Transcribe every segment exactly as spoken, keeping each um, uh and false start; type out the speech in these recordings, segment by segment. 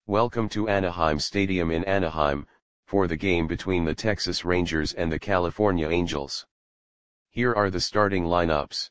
Welcome to Anaheim Stadium in Anaheim, for the game between the Texas Rangers and the California Angels. Here are the starting lineups.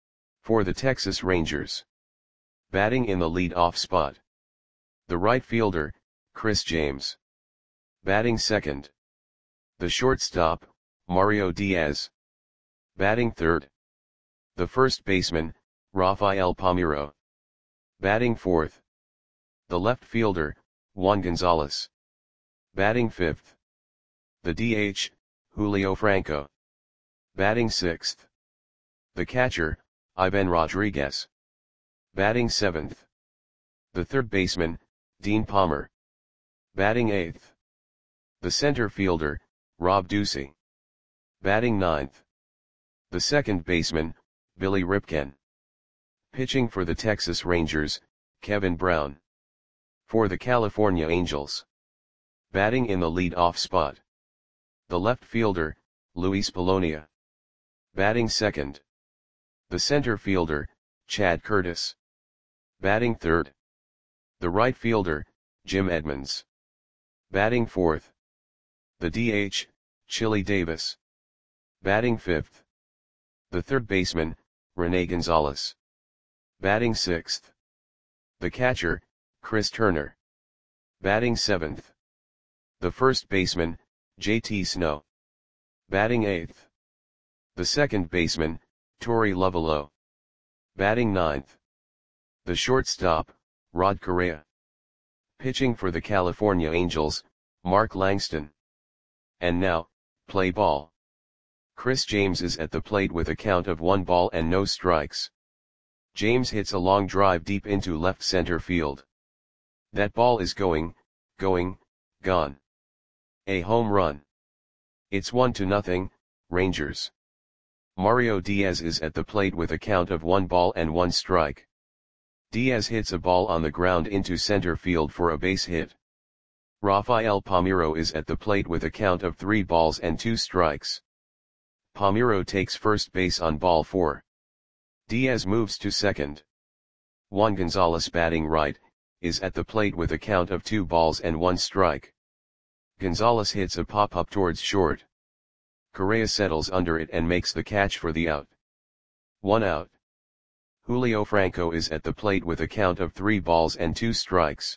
For the Texas Rangers. Batting in the lead-off spot. The right fielder, Chris James. Batting second. The shortstop, Mario Diaz. Batting third. The first baseman, Rafael Palmeiro. Batting fourth. The left fielder, Juan Gonzalez. Batting fifth. The D H, Julio Franco. Batting sixth. The catcher, Ivan Rodriguez. Batting seventh. The third baseman, Dean Palmer. Batting eighth. The center fielder, Rob Ducey. Batting ninth. The second baseman, Billy Ripken. Pitching for the Texas Rangers, Kevin Brown. For the California Angels. Batting in the lead-off spot. The left fielder, Luis Polonia. Batting second. The center fielder, Chad Curtis. Batting third. The right fielder, Jim Edmonds. Batting fourth. The D H, Chili Davis. Batting fifth. The third baseman, Rene Gonzalez. Batting sixth. The catcher, Chris Turner. Batting seventh. The first baseman, J T Snow. Batting eighth. The second baseman, Torey Lovullo. Batting ninth. The shortstop, Rod Correa. Pitching for the California Angels, Mark Langston. And now, play ball. Chris James is at the plate with a count of one ball and no strikes. James hits a long drive deep into left center field. That ball is going, going, gone. A home run. It's one to nothing, Rangers. Mario Diaz is at the plate with a count of one ball and one strike. Diaz hits a ball on the ground into center field for a base hit. Rafael Palmeiro is at the plate with a count of three balls and two strikes. Palmeiro takes first base on ball four. Diaz moves to second. Juan Gonzalez, batting right, is at the plate with a count of two balls and one strike. Gonzalez hits a pop-up towards short. Correa settles under it and makes the catch for the out. One out. Julio Franco is at the plate with a count of three balls and two strikes.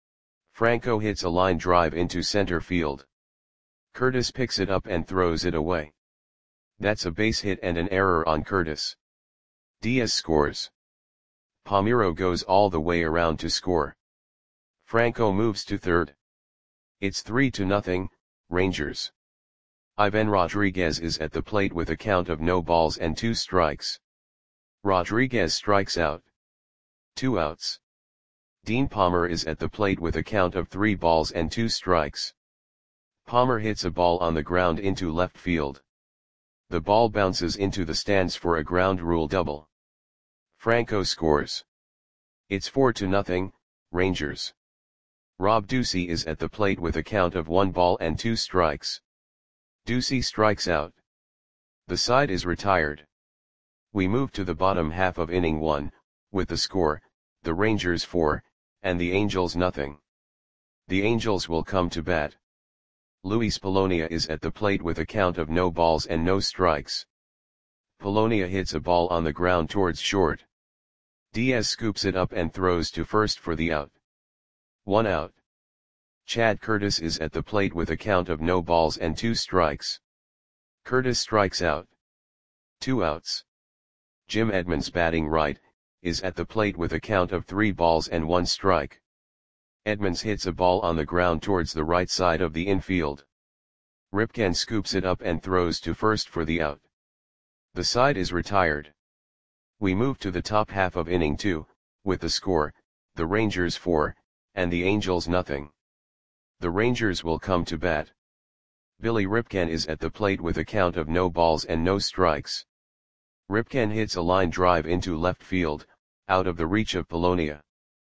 Franco hits a line drive into center field. Curtis picks it up and throws it away. That's a base hit and an error on Curtis. Diaz scores. Palmeiro goes all the way around to score. Franco moves to third. It's three to nothing, Rangers. Ivan Rodriguez is at the plate with a count of no balls and two strikes. Rodriguez strikes out. Two outs. Dean Palmer is at the plate with a count of three balls and two strikes. Palmer hits a ball on the ground into left field. The ball bounces into the stands for a ground rule double. Franco scores. It's four to nothing, Rangers. Rob Ducey is at the plate with a count of one ball and two strikes. Ducey strikes out. The side is retired. We move to the bottom half of inning one, with the score, the Rangers four, and the Angels nothing. The Angels will come to bat. Luis Polonia is at the plate with a count of no balls and no strikes. Polonia hits a ball on the ground towards short. Diaz scoops it up and throws to first for the out. One out. Chad Curtis is at the plate with a count of no balls and two strikes. Curtis strikes out. Two outs. Jim Edmonds, batting right, is at the plate with a count of three balls and one strike. Edmonds hits a ball on the ground towards the right side of the infield. Ripken scoops it up and throws to first for the out. The side is retired. We move to the top half of inning two, with the score, the Rangers four, and the Angels nothing. The Rangers will come to bat. Billy Ripken is at the plate with a count of no balls and no strikes. Ripken hits a line drive into left field, out of the reach of Polonia.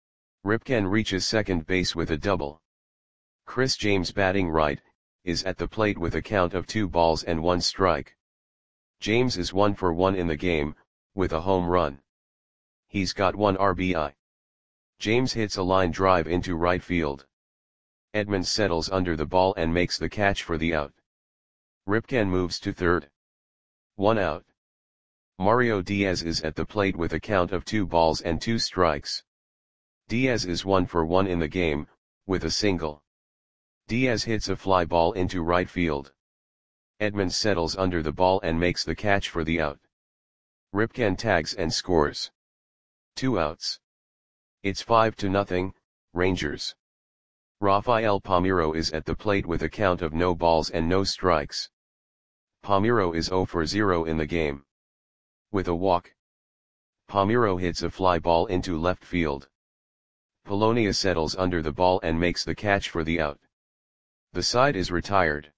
Ripken reaches second base with a double. Chris James, batting right, is at the plate with a count of two balls and one strike. James is one for one in the game, with a home run. He's got one R B I. James hits a line drive into right field. Edmonds settles under the ball and makes the catch for the out. Ripken moves to third. One out. Mario Diaz is at the plate with a count of two balls and two strikes. Diaz is one for one in the game, with a single. Diaz hits a fly ball into right field. Edmonds settles under the ball and makes the catch for the out. Ripken tags and scores. Two outs. It's five to nothing, Rangers. Rafael Palmeiro is at the plate with a count of no balls and no strikes. Palmeiro is zero for zero in the game. With a walk, Palmeiro hits a fly ball into left field. Polonia settles under the ball and makes the catch for the out. The side is retired.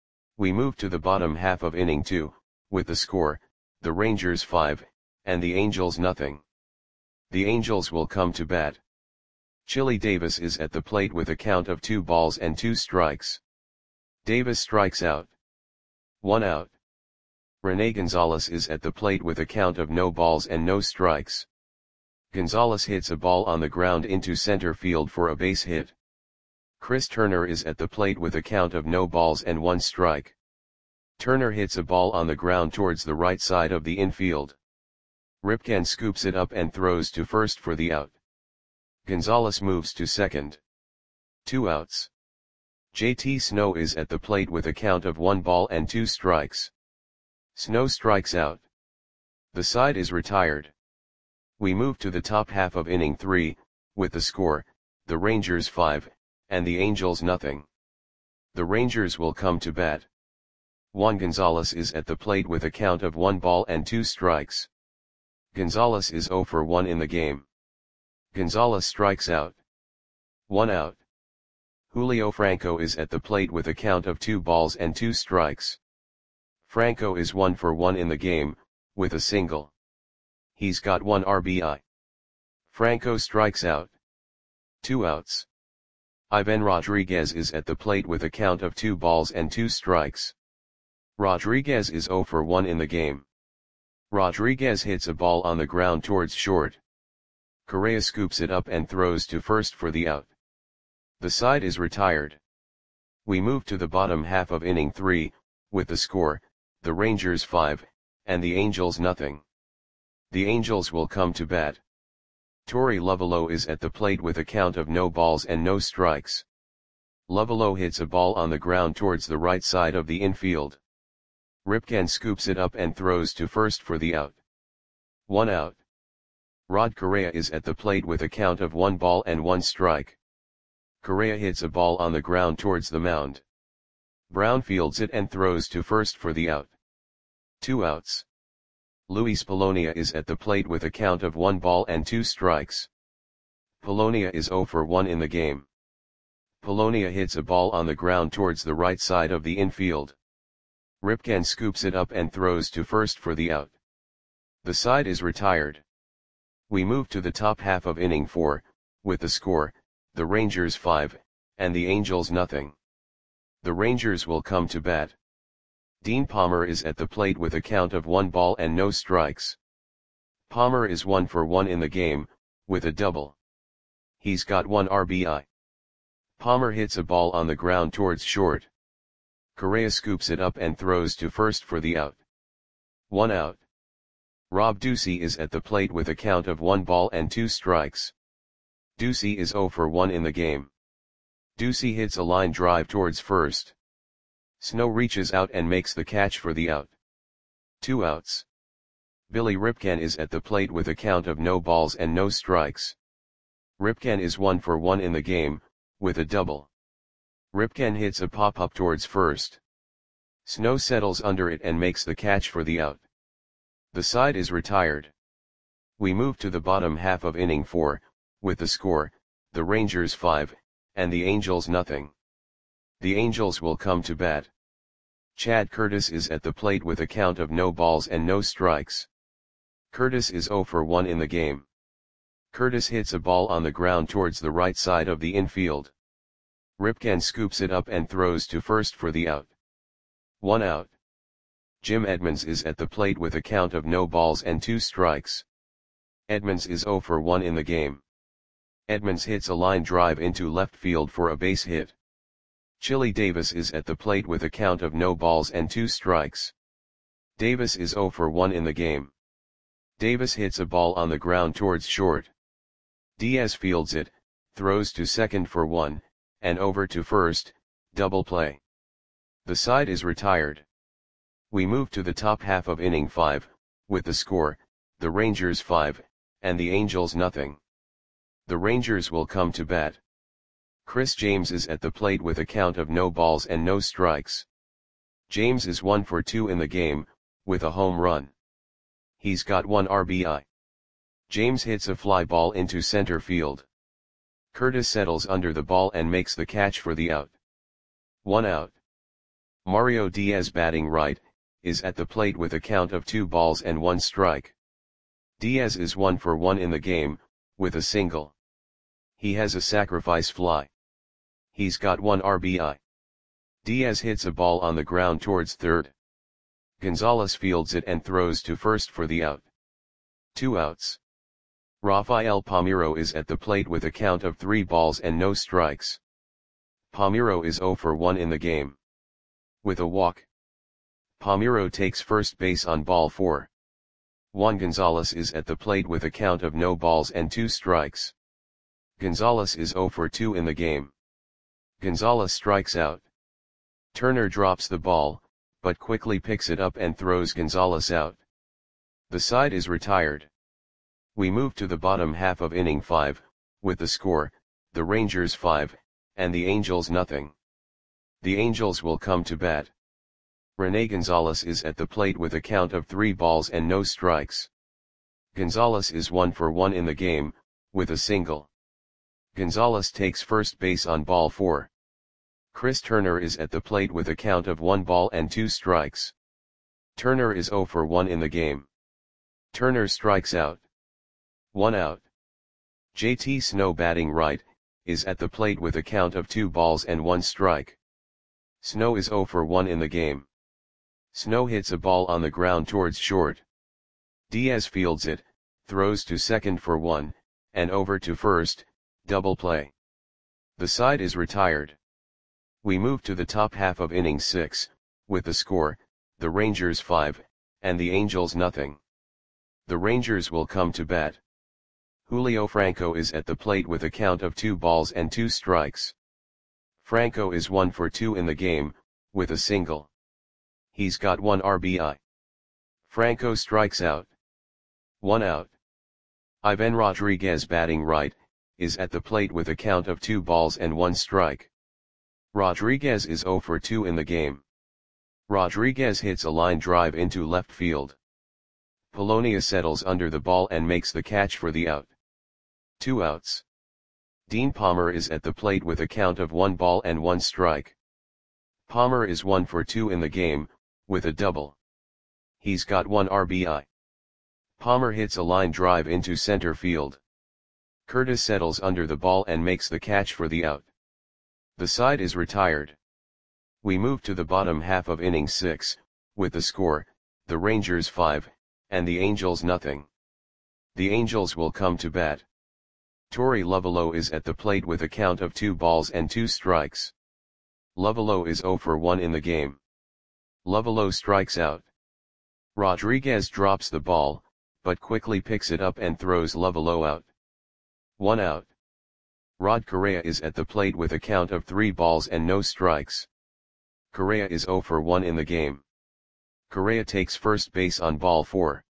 We move to the bottom half of inning two, with the score, the Rangers five, and the Angels nothing. The Angels will come to bat. Chili Davis is at the plate with a count of two balls and two strikes. Davis strikes out. One out. Rene Gonzalez is at the plate with a count of no balls and no strikes. Gonzalez hits a ball on the ground into center field for a base hit. Chris Turner is at the plate with a count of no balls and one strike. Turner hits a ball on the ground towards the right side of the infield. Ripken scoops it up and throws to first for the out. Gonzalez moves to second. Two outs. J T Snow is at the plate with a count of one ball and two strikes. Snow strikes out. The side is retired. We move to the top half of inning three, with the score, the Rangers five, and the Angels nothing. The Rangers will come to bat. Juan Gonzalez is at the plate with a count of one ball and two strikes. Gonzalez is zero for one in the game. Gonzalez strikes out. One out. Julio Franco is at the plate with a count of two balls and two strikes. Franco is one for one in the game, with a single. He's got one R B I. Franco strikes out. Two outs. Ivan Rodriguez is at the plate with a count of two balls and two strikes. Rodriguez is zero for one in the game. Rodriguez hits a ball on the ground towards short. Correa scoops it up and throws to first for the out. The side is retired. We move to the bottom half of inning three, with the score, the Rangers five, and the Angels nothing. The Angels will come to bat. Torey Lovullo is at the plate with a count of no balls and no strikes. Lovullo hits a ball on the ground towards the right side of the infield. Ripken scoops it up and throws to first for the out. One out. Rod Correa is at the plate with a count of one ball and one strike. Correa hits a ball on the ground towards the mound. Brown fields it and throws to first for the out. Two outs. Luis Polonia is at the plate with a count of one ball and two strikes. Polonia is zero for one in the game. Polonia hits a ball on the ground towards the right side of the infield. Ripken scoops it up and throws to first for the out. The side is retired. We move to the top half of inning four, with the score, the Rangers five, and the Angels nothing. The Rangers will come to bat. Dean Palmer is at the plate with a count of one ball and no strikes. Palmer is one for one in the game, with a double. He's got one R B I. Palmer hits a ball on the ground towards short. Correa scoops it up and throws to first for the out. One out. Rob Ducey is at the plate with a count of one ball and two strikes. Ducey is zero for one in the game. Ducey hits a line drive towards first. Snow reaches out and makes the catch for the out. Two outs. Billy Ripken is at the plate with a count of no balls and no strikes. Ripken is one for one in the game, with a double. Ripken hits a pop-up towards first. Snow settles under it and makes the catch for the out. The side is retired. We move to the bottom half of inning four, with the score, the Rangers five, and the Angels nothing. The Angels will come to bat. Chad Curtis is at the plate with a count of no balls and no strikes. Curtis is zero for one in the game. Curtis hits a ball on the ground towards the right side of the infield. Ripken scoops it up and throws to first for the out. One out. Jim Edmonds is at the plate with a count of no balls and two strikes. Edmonds is zero for one in the game. Edmonds hits a line drive into left field for a base hit. Chili Davis is at the plate with a count of no balls and two strikes. Davis is zero for one in the game. Davis hits a ball on the ground towards short. Diaz fields it, throws to second for one, and over to first, double play. The side is retired. We move to the top half of inning five, with the score, the Rangers five, and the Angels nothing. The Rangers will come to bat. Chris James is at the plate with a count of no balls and no strikes. James is one for two in the game, with a home run. He's got one R B I. James hits a fly ball into center field. Curtis settles under the ball and makes the catch for the out. One out. Mario Diaz, batting right, is at the plate with a count of two balls and one strike. Diaz is one for one in the game, with a single. He has a sacrifice fly. He's got one R B I. Diaz hits a ball on the ground towards third. Gonzalez fields it and throws to first for the out. Two outs. Rafael Palmeiro is at the plate with a count of three balls and no strikes. Palmeiro is zero for one in the game. With a walk. Palmeiro takes first base on ball four. Juan Gonzalez is at the plate with a count of no balls and two strikes. Gonzalez is zero for two in the game. Gonzalez strikes out. Turner drops the ball, but quickly picks it up and throws Gonzalez out. The side is retired. We move to the bottom half of inning five, with the score, the Rangers five, and the Angels nothing. The Angels will come to bat. Rene Gonzalez is at the plate with a count of three balls and no strikes. Gonzalez is one for one in the game, with a single. Gonzalez takes first base on ball four. Chris Turner is at the plate with a count of one ball and two strikes. Turner is zero for one in the game. Turner strikes out. One out. J T Snow, batting right, is at the plate with a count of two balls and one strike. Snow is zero for one in the game. Snow hits a ball on the ground towards short. Diaz fields it, throws to second for one, and over to first, double play. The side is retired. We move to the top half of inning six, with the score, the Rangers five, and the Angels nothing. The Rangers will come to bat. Julio Franco is at the plate with a count of two balls and two strikes. Franco is one for two in the game, with a single. He's got one R B I. Franco strikes out. One out. Ivan Rodriguez, batting right, is at the plate with a count of two balls and one strike. Rodriguez is zero for two in the game. Rodriguez hits a line drive into left field. Polonia settles under the ball and makes the catch for the out. Two outs. Dean Palmer is at the plate with a count of one ball and one strike. Palmer is one for two in the game, with a double. He's got one R B I. Palmer hits a line drive into center field. Curtis settles under the ball and makes the catch for the out. The side is retired. We move to the bottom half of inning six, with the score, the Rangers five, and the Angels nothing. The Angels will come to bat. Torey Lovullo is at the plate with a count of two balls and two strikes. Lovullo is zero for one in the game. Lovullo strikes out. Rodriguez drops the ball, but quickly picks it up and throws Lovullo out. One out. Rod Correa is at the plate with a count of three balls and no strikes. Correa is zero for one in the game. Correa takes first base on ball four.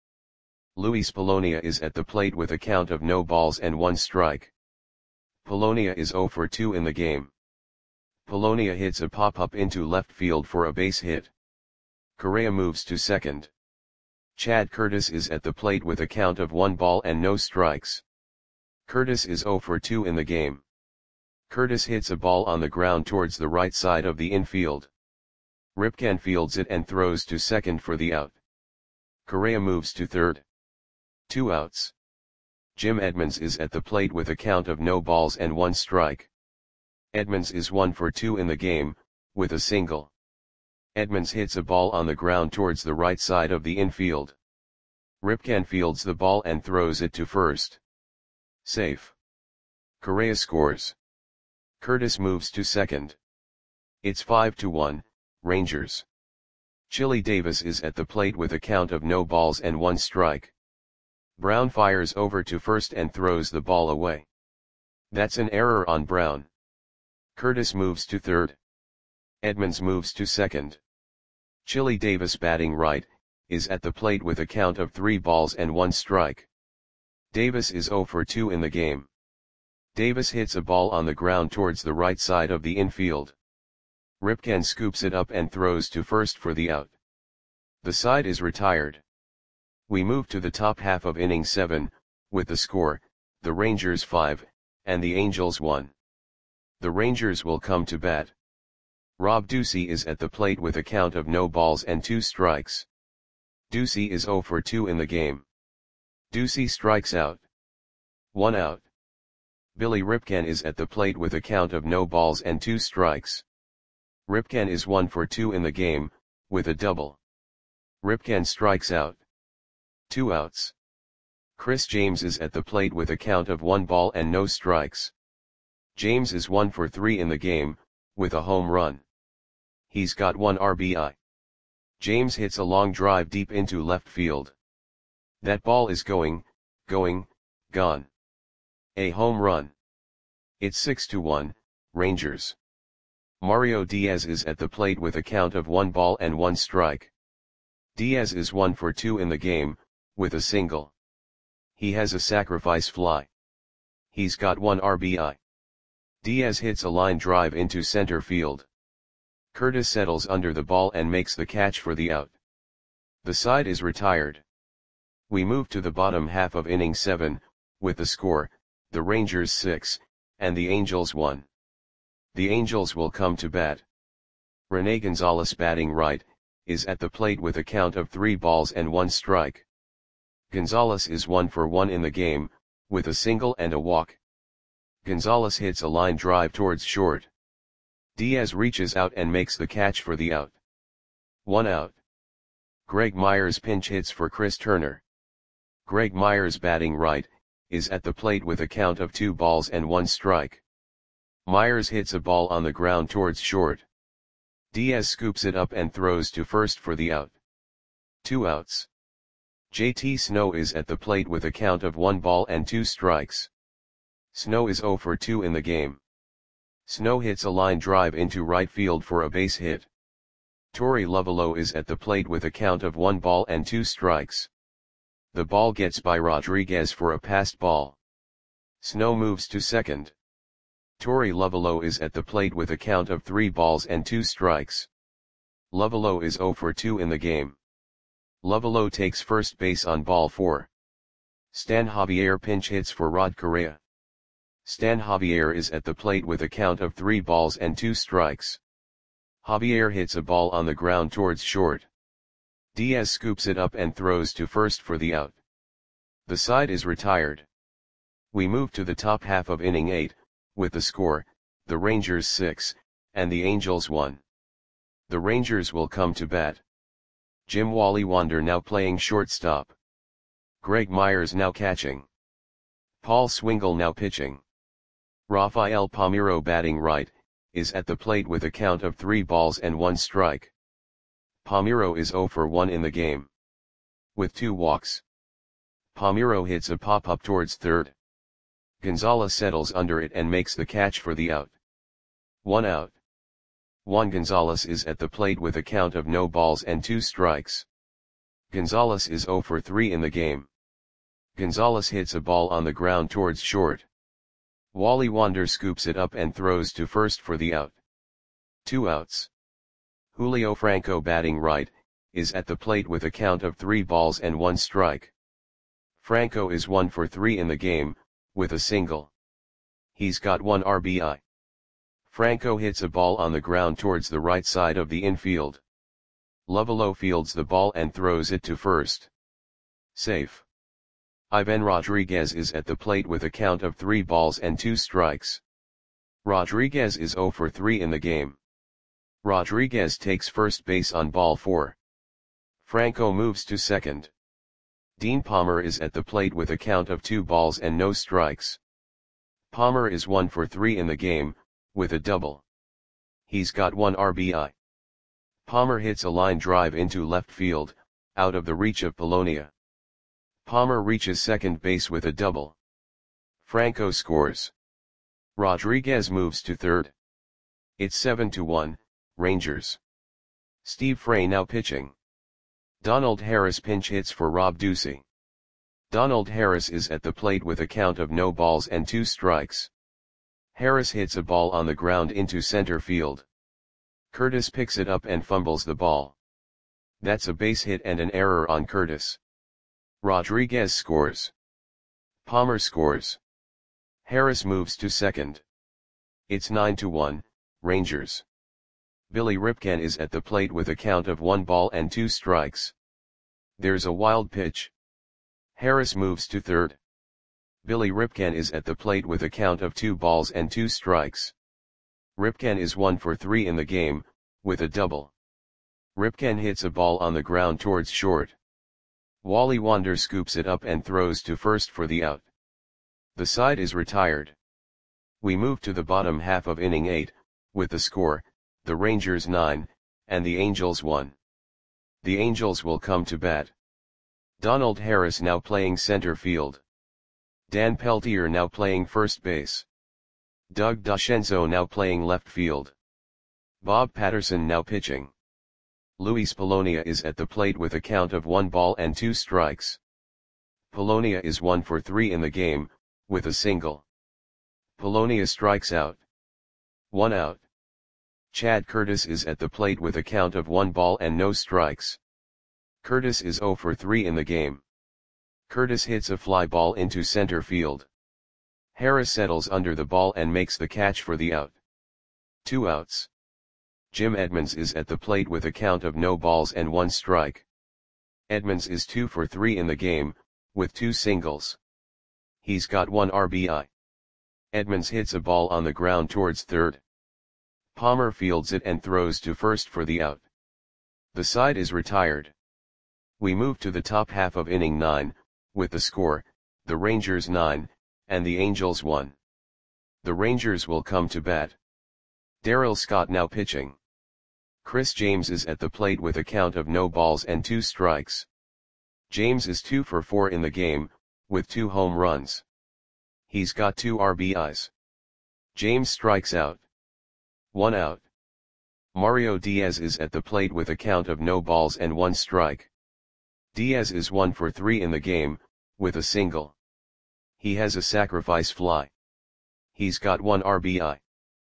Luis Polonia is at the plate with a count of no balls and one strike. Polonia is zero for two in the game. Polonia hits a pop-up into left field for a base hit. Correa moves to second. Chad Curtis is at the plate with a count of one ball and no strikes. Curtis is zero for two in the game. Curtis hits a ball on the ground towards the right side of the infield. Ripken fields it and throws to second for the out. Correa moves to third. Two outs. Jim Edmonds is at the plate with a count of no balls and one strike. Edmonds is one for two in the game, with a single. Edmonds hits a ball on the ground towards the right side of the infield. Ripken fields the ball and throws it to first. Safe. Correa scores. Curtis moves to second. It's five to one, Rangers. Chili Davis is at the plate with a count of no balls and one strike. Brown fires over to first and throws the ball away. That's an error on Brown. Curtis moves to third. Edmonds moves to second. Chili Davis, batting right, is at the plate with a count of three balls and one strike. Davis is zero for two in the game. Davis hits a ball on the ground towards the right side of the infield. Ripken scoops it up and throws to first for the out. The side is retired. We move to the top half of inning seven, with the score, the Rangers five, and the Angels one. The Rangers will come to bat. Rob Ducey is at the plate with a count of no balls and two strikes. Ducey is zero for two in the game. Ducey strikes out. One out. Billy Ripken is at the plate with a count of no balls and two strikes. Ripken is one for two in the game, with a double. Ripken strikes out. Two outs. Chris James is at the plate with a count of one ball and no strikes. James is one for three in the game, with a home run. He's got one R B I. James hits a long drive deep into left field. That ball is going, going, gone. A home run. It's six to one, Rangers. Mario Diaz is at the plate with a count of one ball and one strike. Diaz is one for two in the game, with a single. He has a sacrifice fly. He's got one R B I. Diaz hits a line drive into center field. Curtis settles under the ball and makes the catch for the out. The side is retired. We move to the bottom half of inning seven, with the score, the Rangers six, and the Angels one. The Angels will come to bat. Rene Gonzalez, batting right, is at the plate with a count of three balls and one strike. Gonzalez is one for one in the game, with a single and a walk. Gonzalez hits a line drive towards short. Diaz reaches out and makes the catch for the out. One out. Greg Myers pinch hits for Chris Turner. Greg Myers, batting right, is at the plate with a count of two balls and one strike. Myers hits a ball on the ground towards short. Diaz scoops it up and throws to first for the out. Two outs. J T Snow is at the plate with a count of one ball and two strikes. Snow is zero for two in the game. Snow hits a line drive into right field for a base hit. Torey Lovullo is at the plate with a count of one ball and two strikes. The ball gets by Rodriguez for a passed ball. Snow moves to second. Torey Lovullo is at the plate with a count of three balls and two strikes. Lovullo is zero for two in the game. Lovullo takes first base on ball four. Stan Javier pinch hits for Rod Correa. Stan Javier is at the plate with a count of three balls and two strikes. Javier hits a ball on the ground towards short. Diaz scoops it up and throws to first for the out. The side is retired. We move to the top half of inning eight, with the score, the Rangers six, and the Angels one. The Rangers will come to bat. Jim Wally Wander now playing shortstop. Greg Myers now catching. Paul Swingle now pitching. Rafael Palmeiro, batting right, is at the plate with a count of three balls and one strike. Palmeiro is zero for one in the game. With two walks. Palmeiro hits a pop-up towards third. Gonzalez settles under it and makes the catch for the out. One out. Juan Gonzalez is at the plate with a count of no balls and two strikes. Gonzalez is zero for three in the game. Gonzalez hits a ball on the ground towards short. Wally Wander scoops it up and throws to first for the out. Two outs. Julio Franco, batting right, is at the plate with a count of three balls and one strike. Franco is one for three in the game, with a single. He's got one R B I. Franco hits a ball on the ground towards the right side of the infield. Lovullo fields the ball and throws it to first. Safe. Ivan Rodriguez is at the plate with a count of three balls and two strikes. Rodriguez is zero for three in the game. Rodriguez takes first base on ball four. Franco moves to second. Dean Palmer is at the plate with a count of two balls and no strikes. Palmer is one for three in the game, with a double. He's got one R B I. Palmer hits a line drive into left field, out of the reach of Polonia. Palmer reaches second base with a double. Franco scores. Rodriguez moves to third. It's seven to one, Rangers. Steve Frey now pitching. Donald Harris pinch hits for Rob Ducey. Donald Harris is at the plate with a count of no balls and two strikes. Harris hits a ball on the ground into center field. Curtis picks it up and fumbles the ball. That's a base hit and an error on Curtis. Rodriguez scores. Palmer scores. Harris moves to second. It's nine to one, Rangers. Billy Ripken is at the plate with a count of one ball and two strikes. There's a wild pitch. Harris moves to third. Billy Ripken is at the plate with a count of two balls and two strikes. Ripken is one for three in the game, with a double. Ripken hits a ball on the ground towards short. Wally Wander scoops it up and throws to first for the out. The side is retired. We move to the bottom half of inning eight, with the score, the Rangers nine, and the Angels one. The Angels will come to bat. Donald Harris now playing center field. Dan Peltier now playing first base. Doug DeCenzo now playing left field. Bob Patterson now pitching. Luis Polonia is at the plate with a count of one ball and two strikes. Polonia is one for three in the game, with a single. Polonia strikes out. One out. Chad Curtis is at the plate with a count of one ball and no strikes. Curtis is zero for three in the game. Curtis hits a fly ball into center field. Harris settles under the ball and makes the catch for the out. Two outs. Jim Edmonds is at the plate with a count of no balls and one strike. Edmonds is two for three in the game, with two singles. He's got one R B I. Edmonds hits a ball on the ground towards third. Palmer fields it and throws to first for the out. The side is retired. We move to the top half of inning nine, with the score, the Rangers nine, and the Angels one. The Rangers will come to bat. Darryl Scott now pitching. Chris James is at the plate with a count of no balls and two strikes. James is two for four in the game, with two home runs. He's got two R B Is. James strikes out. One out. Mario Diaz is at the plate with a count of no balls and one strike. Diaz is one for three in the game, with a single. He has a sacrifice fly. He's got one R B I.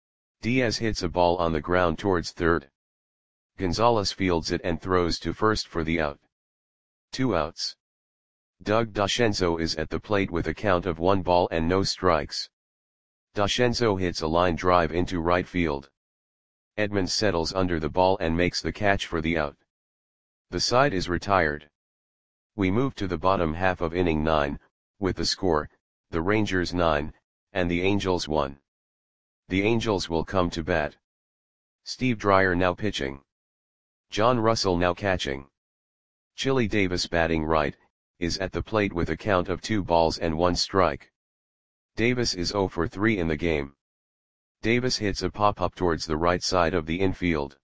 Diaz hits a ball on the ground towards third. Gonzalez fields it and throws to first for the out. Two outs. Doug DeCenzo is at the plate with a count of one ball and no strikes. DeCenzo hits a line drive into right field. Edmonds settles under the ball and makes the catch for the out. The side is retired. We move to the bottom half of inning nine, with the score, the Rangers nine, and the Angels one. The Angels will come to bat. Steve Dreyer now pitching. John Russell now catching. Chili Davis batting right, is at the plate with a count of two balls and one strike. Davis is zero for three in the game. Davis hits a pop-up towards the right side of the infield.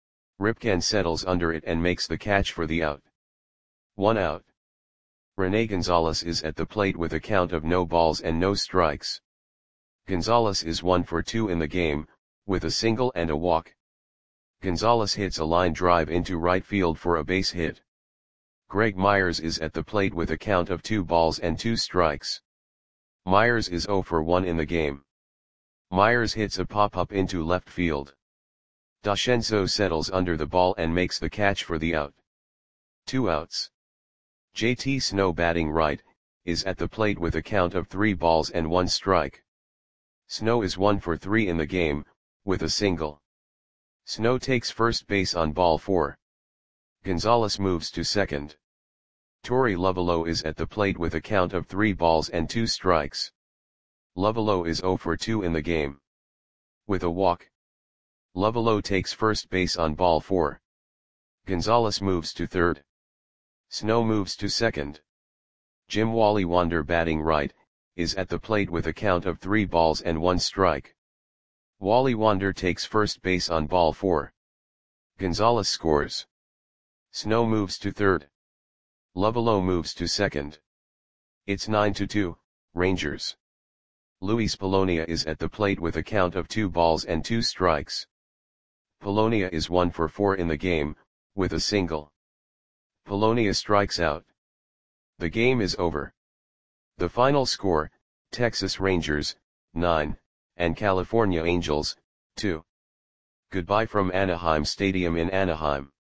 Ripken settles under it and makes the catch for the out. One out. Rene Gonzalez is at the plate with a count of no balls and no strikes. Gonzalez is one for two in the game, with a single and a walk. Gonzalez hits a line drive into right field for a base hit. Greg Myers is at the plate with a count of two balls and two strikes. Myers is zero for one in the game. Myers hits a pop-up into left field. DeCenzo settles under the ball and makes the catch for the out. Two outs. J T Snow batting right, is at the plate with a count of three balls and one strike. Snow is one for three in the game, with a single. Snow takes first base on ball four. Gonzalez moves to second. Torey Lovullo is at the plate with a count of three balls and two strikes. Lovullo is zero for two in the game. With a walk. Lovullo takes first base on ball four. Gonzalez moves to third. Snow moves to second. Jim Wally Wander batting right, is at the plate with a count of three balls and one strike. Wally Wander takes first base on ball four. Gonzalez scores. Snow moves to third. Lovelo moves to second. It's nine to two, Rangers. Luis Polonia is at the plate with a count of two balls and two strikes. Polonia is one for four in the game, with a single. Polonia strikes out. The game is over. The final score, Texas Rangers, nine, and California Angels, two. Goodbye from Anaheim Stadium in Anaheim.